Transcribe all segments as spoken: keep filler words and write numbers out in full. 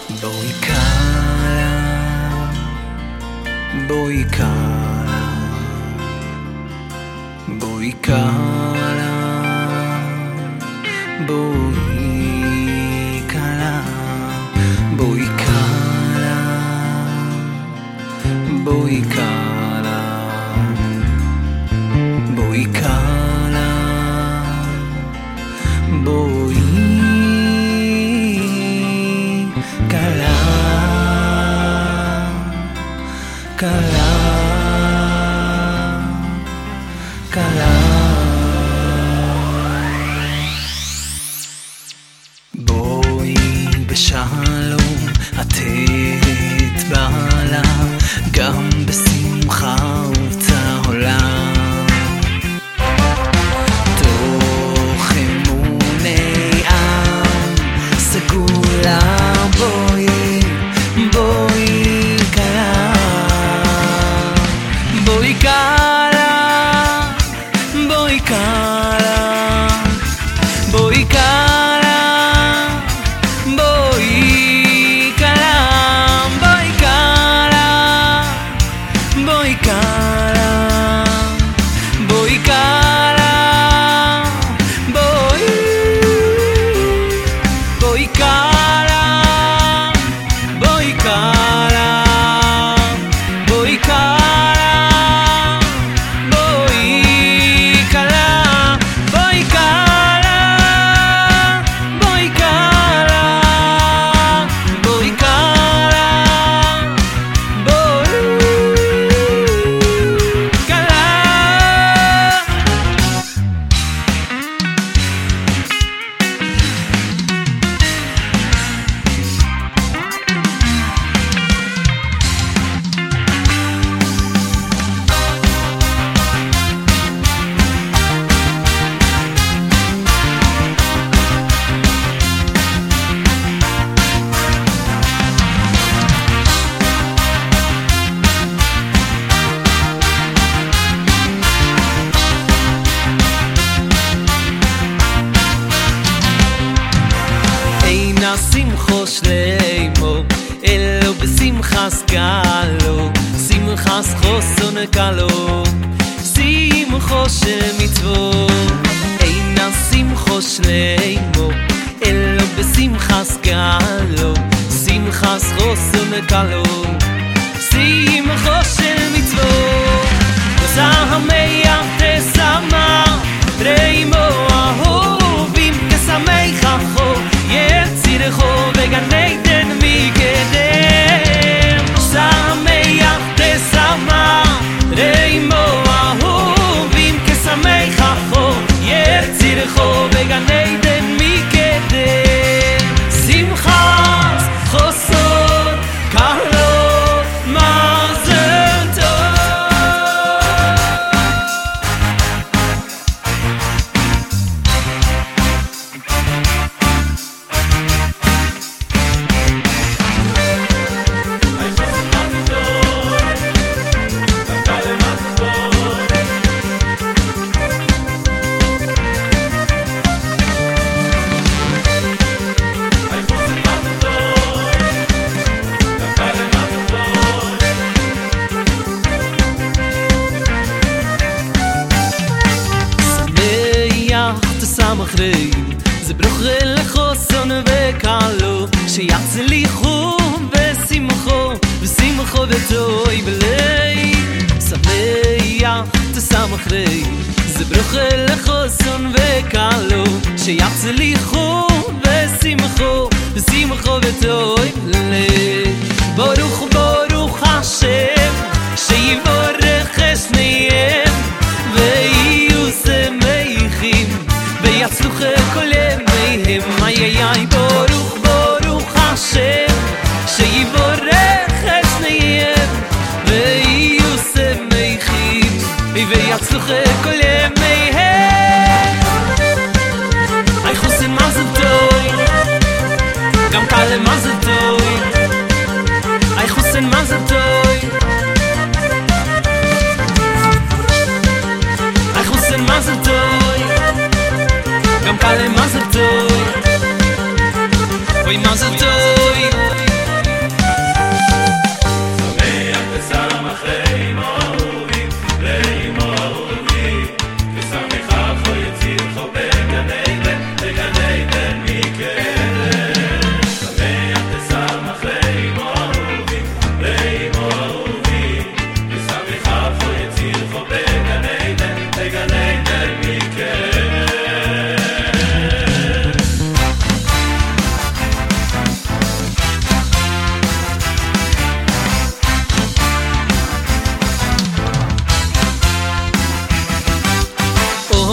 בואי קלה, בואי קלה, בואי קלה, בואי קלה, בואי קלה, בואי קלה, בואי קלה, בואי קלה, קלה, קלה. בואי בשלום, את בעלה, גם בשמחה ובצהלה, תוך אמוני עם סגולה. בואי, בואי קלה, בואי קלה, בואי קלה, בואי קלה, בואי קלה, בואי קלה, בואי קלה, בואי קלה, בואי, בואי קלה, בואי קלה, בואי קלה, בואי קלה, בואי קלה, בואי קלה, בואי קלה, בואי קלה. שמחו שלמו, אלו בשמחס קלו, שמחס חוסון קלו, שמחו של מצוות. אינה שמחו שלמו, אלו בשמחס קלו, שמחס חוסון קלו, שמחו של מצוות. ושמח תשמח, רמו אהובים כשמחו, יצירכו וגן עדן מקדם. שמח תשמח, רמו אהובים כשמחו, יצירכו וגן עדן מקדם. שמחת חוסון קלות מזל טוב. זה ברוכר לחוסון וקלו, שיצליחו בשמחו, בשמחו וטוי בלי. שמח תשמח רי, זה ברוכר לחוסון וקלו, שיצליחו בשמחו, בשמחו וטוי בלי. ברוך ברוך השם, שיבורך שניהם, ויהיו שמחים, ויצלוח כל ימיהם. איי איי איי, ברוך ברוך השם, שיבורך שניהם, ויהיו שמחים, ויצלוח כל ימיהם. איי חוסן מזל טוב, גם קלה מזל טוב. איי חוסן מזל טוב, איי חוסן מזל טוב, גם קלה מזל טוב. אוי מזל טוב.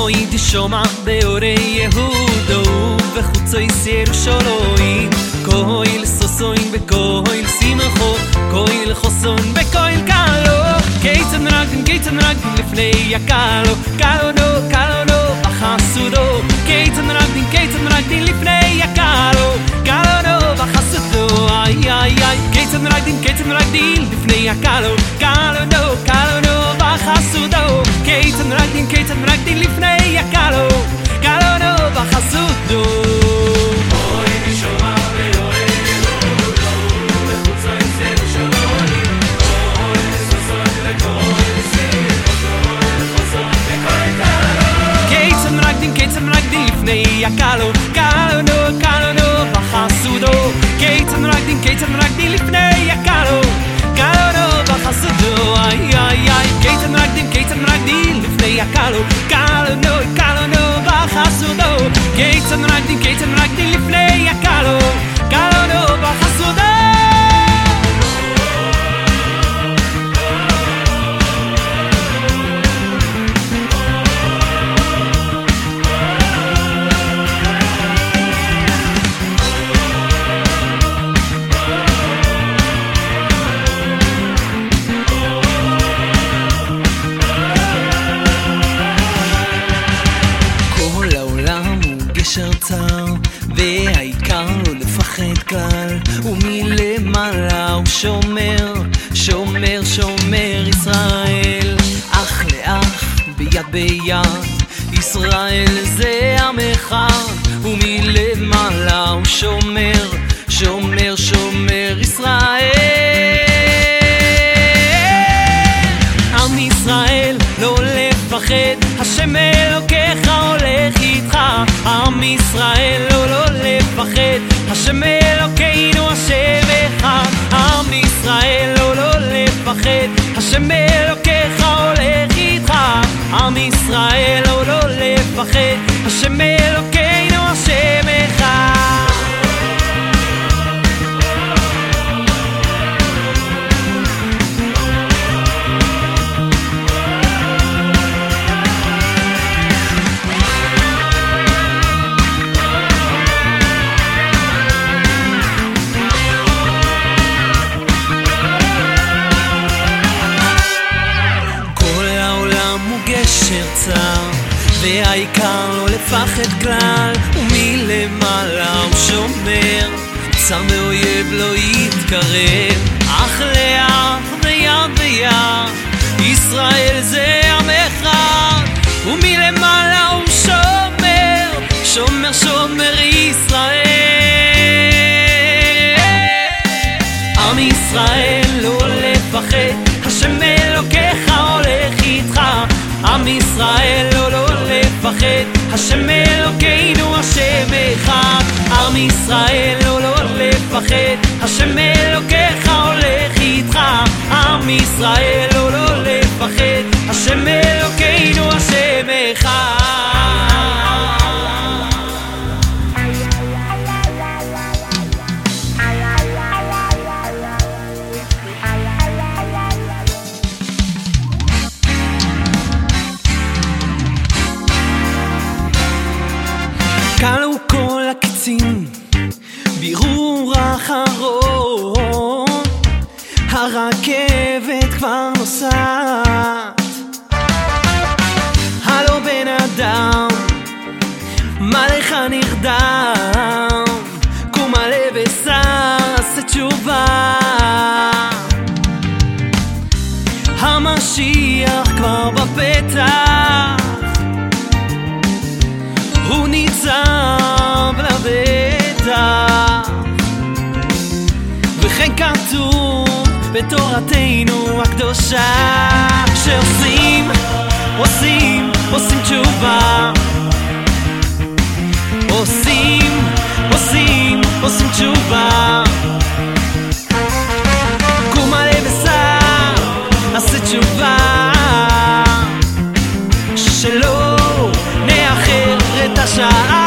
Koi di shoma beore Yehudo Vechutzoy Yerushalayim Koi l'sosoin bekoi l'simcho Koi l'choson bekoi l'kalo Keitzad meragdim, keitzad meragdim Lifnei akalo Kalo no, kalo no Bachasudo Keitzad meragdim, keitzad meragdim Lifnei akalo Kalo no, bachasudo Ay, ay, ay Keitzad meragdim, keitzad meragdim Lifnei akalo Kalo no, kalo no Bachasudo Keitzad meragdim, keitzad meragdim Lifnei akalo Kalo no, bachasudo Koi di shoma beore Yehudo Vechutzoy Yerushalayim Koi l'sosoin bekoi l'simcho Keitzad meragdim, keitzad meragdim Lifnei akalo Kalo no, kalo no Bachasudo Keitzad meragdim, keitzad meragdim Lifnei akalo Kalo no Bachasudo Ay, ay, ay Keitzad meragdim, keitzad meragdim Lifnei akalo Kalo no, kalo no Bachasudo Keitzad meragdim, keitzad meragdim Lifnei akalo Kalo no Bachasudo צר והעיקר לא לפחד כלל ומלמעלה הוא שומר שומר שומר ישראל אח לאח ביד ביד ישראל זה עם אחד ומלמעלה הוא שומר שומר שומר ישראל עם ישראל לא לפחד השם אלוקיך הולך איתך עם ישראל לא לא לפחד השם אלוקינו השם אחד עם ישראל לא לא לפחד השם אלוקיך הולך איתך עם ישראל לא לא לפחד השם אלוקינו השם אחד והעיקר לא לפחד כלל ומלמעלה הוא שומר צר מאויב לא יתקרב אח לאח ויד ביד ישראל זה עם אחד ומלמעלה הוא שומר שומר שומר ישראל עם ישראל לא לפחד השם אלוקיך הולך איתך עם ישראל לא לא לפחד השם אלוקינו השם אחד עם ישראל לא לא לפחד השם אלוקיך הולך איתך עם ישראל לא לא לפחד השם אלוקינו השם אחד כלו כל הקצין בירור אחרון הרכבת כבר נוסעת הלו בן אדם מה לך נרדם קום עלה ושש תשובה המשיח כבר בפתח הוא ניצב לבטח וכן כתוב בתורתנו הקדושה שעושים, עושים, עושים תשובה עושים, עושים, עושים תשובה קום עלה ושש עשה תשובה שלא נאחר את השעה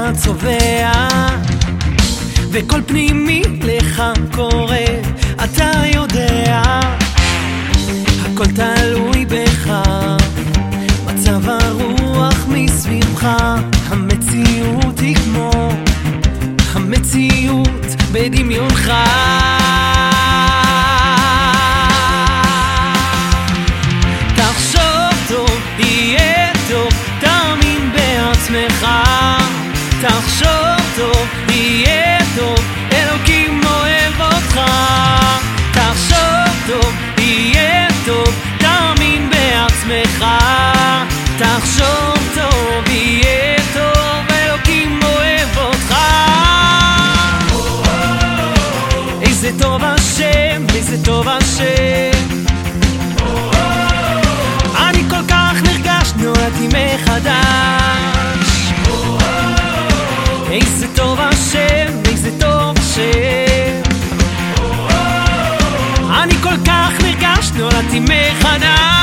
צובע וכל פנימי לך קורא, אתה יודע הכל תלוי בך, מצב הרוח מסביבך, המציאות היא כמו המציאות בדמיונך. תחשוב טוב, יהיה טוב, תאמין בעצמך. תחשוב טוב, יהיה טוב, אלוקים אוהב אותך. תחשוב טוב, יהיה טוב, תאמין בעצמך. תחשוב טוב, יהיה טוב, אלוקים אוהב אותך. איזה טוב השם, איזה טוב השם, אני כל כך נרגש, נולדתי מחדש. איזה טוב השם, איזה טוב השם, אני כל כך נרגש, נולדתי מחדש.